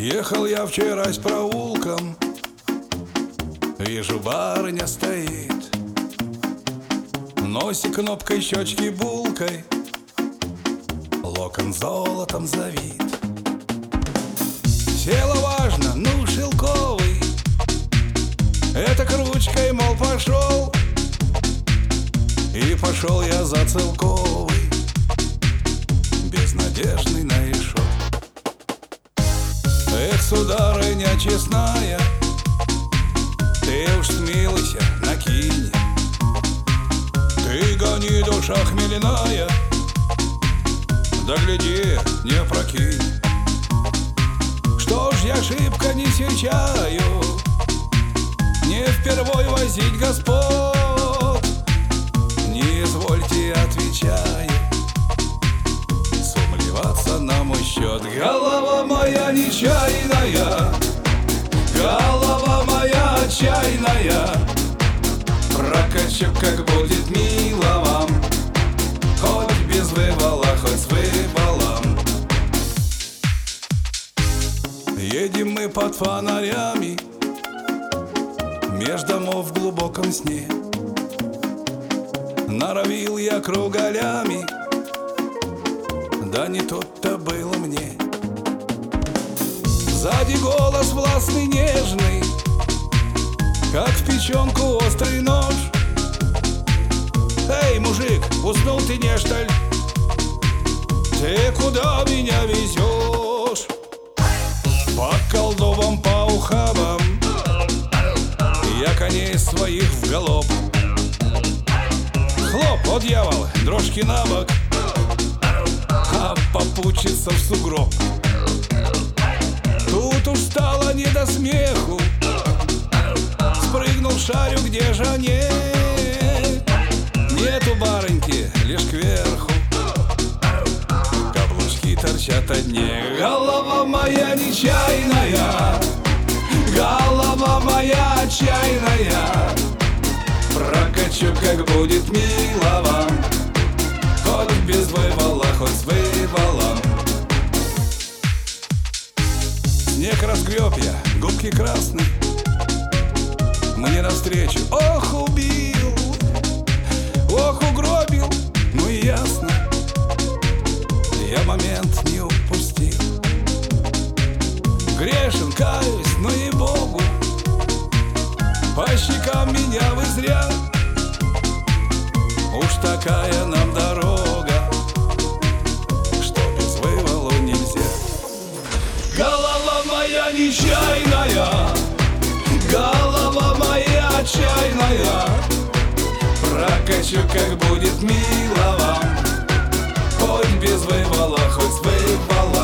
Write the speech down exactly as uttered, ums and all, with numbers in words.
Ехал я вчерась проулком, вижу, барыня стоит, носик кнопкой, щечки булкой, локон золотом завит. Села важно, ну шелковый, это к ручкой, мол, пошел. И пошел я за целковый, безнадежный наишел. Эх, сударыня честная, ты уж смилуйся, накинь. Ты гони, душа хмельная, да гляди, не опрокинь. Что ж я шибко не серчаю, не впервой возить господ. Не извольте, отвечаю, сумлеваться на мой счет. Голова моя нечаянная, голова моя отчаянная, прокачу, как будет мило вам, хоть без вывала, хоть с вывалом. Едем мы под фонарями меж домов в глубоком сне. Норовил я кругалями, да не тут-то было мне. Сзади голос властный, нежный, как в печенку острый нож. Эй, мужик, уснул ты не, что ли? Ты куда меня везешь? По колдовам, по ухабам я коней своих в галоп. Хлоп, о дьявол, дрожки на бок, а попутчица в сугроб. Тут уж стало не до смеху, спрыгнул шарю, где же они? Нету барыньки, лишь кверху каблучки торчат одни. Голова моя нечаянная, голова моя отчаянная, прокачу, как будет мило вам, хоть без вывала, хоть с вывалом. Снег разгреб я, губки красные, мне навстречу, ох, убил, ох, угробил, ну и ясно, я момент не упустил. Грешен, каюсь, но и Богу, по щекам меня вы зря. Уж такая нам дорога, что без вывалу нельзя. Голова моя нечаянная, голова моя отчаянная, прокачу, как будет мило вам, хоть без вывала, хоть с вывалом.